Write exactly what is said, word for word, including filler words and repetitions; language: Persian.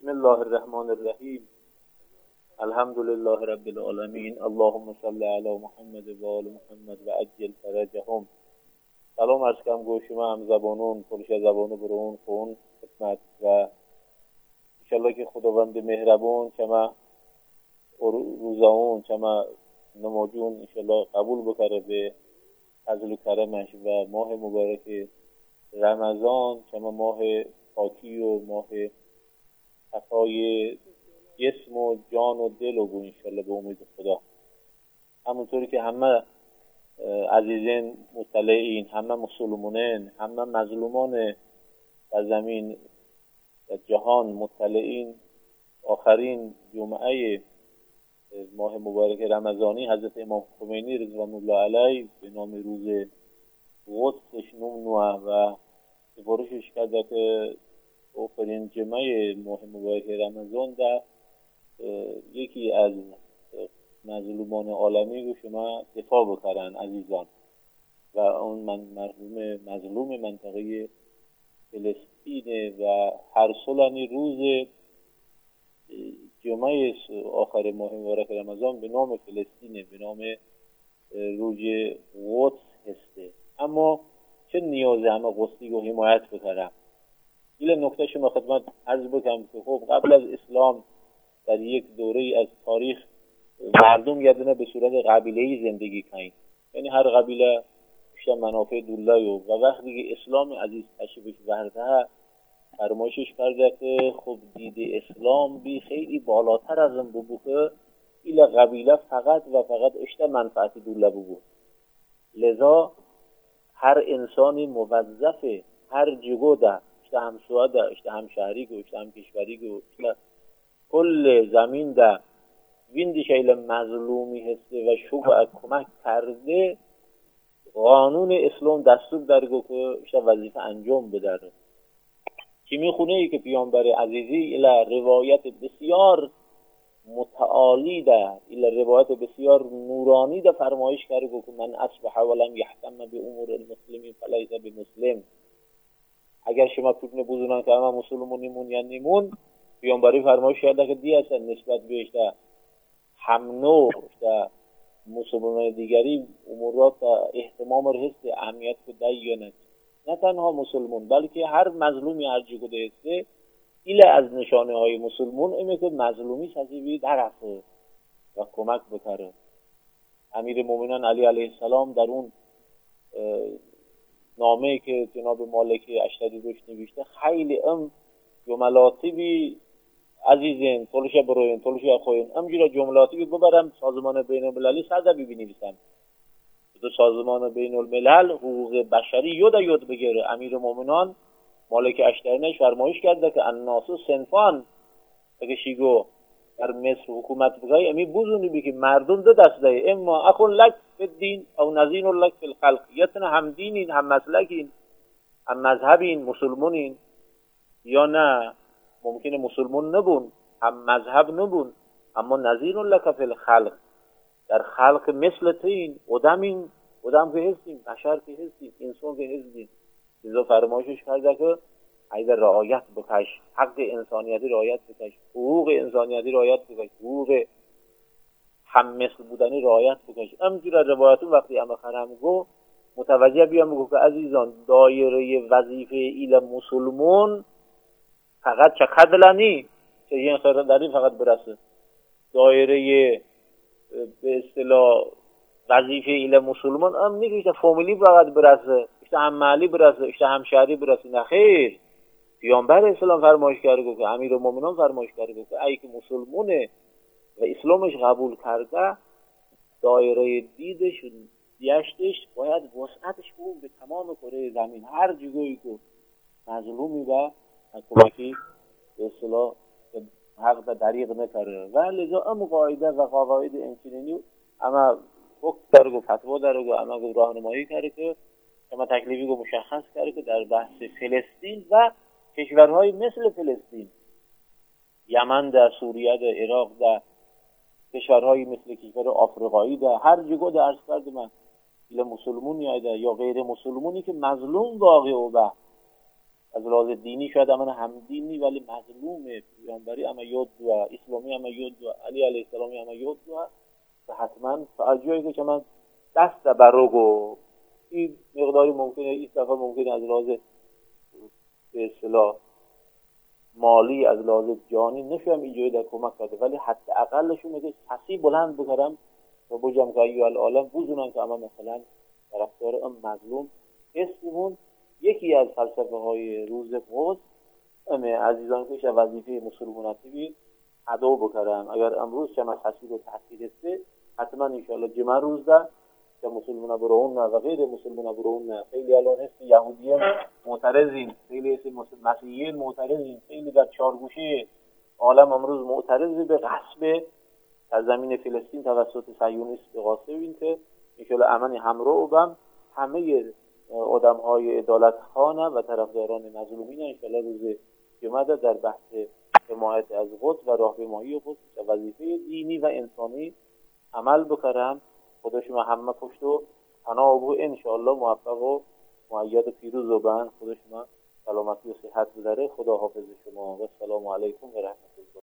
بسم الله الرحمن الرحیم. الحمد لله رب العالمین. اللهم صل علی محمد و آل محمد و عجل فرجهم. سلام عرض کنم گوشما هم زبانون پرش زبانو برون خون خدمت و انشالله که خداوند مهربون چما روزاون چما نماجون انشالله قبول بکره به فضل و کرمش و ماه مبارک رمضان چما ماه پاکی و ماه صفای جسم و جان و دل و بو انشالله به امید خدا. همونطوری که همه عزیزین مطلعین، همه مسلمانین، همه مظلومان در زمین و جهان مطلعین، آخرین جمعه ماه مبارک رمضانی حضرت امام خمینی رضوان الله علیه به نام روز قدسش نمنوه و سفارشش کرده که آخرین جمعه ماه مبارک رمضان در یکی از مظلومان عالمی رو شما دفاع بکرن عزیزان و اون من مرحوم مظلوم منطقه فلسطین و هر سالانی روز جمعه آخر ماه مبارک رمضان به نام فلسطین، به نام روز قدس هسته. اما چه نیازه همه قدسی رو حمایت بکرم؟ این نکته شما خدمت عرض بکنم که خب قبل از اسلام در یک دوره از تاریخ مردم یادنه به صورت قبیله‌ای زندگی کنید، یعنی هر قبیله بیشتر منافع دوله و وقتی که اسلام عزیز تشریفش ورده فرمایشش کرده که خب دید اسلام بی خیلی بالاتر از اون بود که این قبیله فقط و فقط اشته منفعت دوله بود. لذا هر انسانی موظفه هر جگو ده اشته همسوه ده اشته همشهری گو اشته همکشوری گو اشته کل زمین ده ویندی شایل مظلومی هسته و شبه کمک کرده قانون اسلام دستور درگو که اشته وظیفه انجام بداره. که میخونه ای که پیامبر عزیزی الى روایت بسیار متعالی ده الى روایت بسیار نورانی ده فرمایش کرده که من اصبح ولم یحتم به امور المسلمین فلیس بمسلم. اگر شما فکر بزنن که همه مسلمونیمون یا نیمون، پیامبری فرمایش کرده که دی هستن نسبت بهش ده همنو ده مسلمان دیگری امورات احتمام رهست اهمیت که دیانت نه تنها مسلمون بلکه هر مظلومی هر جگو دهسته ایله از نشانه های مسلمون ایمه که مظلومی سازیوی درفه و کمک بکره. امیر مومنان علی علیه السلام در اون نامه که جناب مالک اشتری روش نوشته خیلی ام جملاتی بی عزیزین طولش بروین طولش اخوین ام جیرا جملاتی بی ببرم سازمان بین المللی سرده بی بینیویسم دو سازمان بین الملل حقوق بشری یود یود بگیره. امیر مومنان مالک اشترینش فرمایش کرده که الناس صنفان اگه شیگو در مصر حکومت بگای امی بوزونی بی که مردم دو دست ده اما اخون لک فی الدین او نزین لک فی الخلق، یتن هم دینین هم مسلکین هم مذهبین مسلمونین یا نه ممکنه مسلمون نبون هم مذهب نبون اما نزین لک فی الخلق در خلق مثل تین ادمین ادم که هستیم بشر که هستیم انسان که هستیم. لذا فرمایشش کرده که ایده رعایت بکش حق انسانیتی رعایت بکش حقوق انسانیتی رعایت بکش حقوق هم مثل بودنی رعایت بکش. همینجور روایتون وقتی اما خرم گو متوجه بیام بگو که عزیزان دایره وظیفه ایل مسلمون فقط چه خدلنی چه این خیران داریم فقط برسه دایره به اصطلاح وظیفه ایل مسلمان هم نیست اشته فامیلی فقط برسه اشته هم محلی برسه اشته هم شهری برسه. نه خیر، پیامبر اسلام فرمایش کرده که امیر مومنان فرمایش کرده که ای که مسلمونه و اسلامش قبول کرده دایره دیدش دیشتش باید وسعتش بگون به تمام کره زمین هر جگویی که مظلومی و کمکی به اصطلاح حق دریغ نکره و لذا ام قاعده و قواعد انچنینی اما حکم داره و فتوا داره و اما راهنمایی کرده که اما تکلیفی رو مشخص کرده که در بحث فلسطین و کشورهای مثل فلسطین، یمن در سوریه در عراق در کشورهای مثل کشور آفریقایی در هر جگو در عرض کرده من ایل مسلمون یا یا غیر مسلمونی که مظلوم واقع و به از لحاظ دینی شاید امن هم دینی ولی مظلوم پیامبر پیغمبری اما یود و اسلامی اما یود و علی علیه السلامی اما یود و حتما از جایی که من دست برگو این مقداری ممکنه این دفعه ممکنه از لحاظ به اصطلاح مالی از لحاظ جانی نشوم اینجوری در کمک کرده، ولی حتی اقلشون میگه سسی بلند بکرم و بجم که ایو العالم بوزونن که اما مثلا طرفدار ام مظلوم اسمون. یکی از فلسفه های روز قدس امه عزیزان که وظیفه مسلماناتی بید ادو بکرم اگر امروز چه مسحسی رو تحصیل هسته حتما انشاءالله جمعه روز ده که مسلمان برون و غیر مسلمان برون. خیلی الان هست یهودیان معترضین، خیلی هست مسیحیین معترضین، خیلی در چارگوشه عالم امروز معترض به غصب از زمین فلسطین توسط صهیونیست به غاصب این که انشاءالله امنی همراه بم همه آدم های عدالت خانه و طرفداران مظلومین انشاءالله روز جمعه در بحث حمایت از قدس و راهپیمایی قدس و وظیفه دینی و انسانی عمل بکرم. خدا شما همه پشت و پناه بو انشاءالله موفق و مؤید و پیروز و بند. خدا شما سلامتی و صحت بداره. خدا حافظ شما و السلام علیکم و رحمت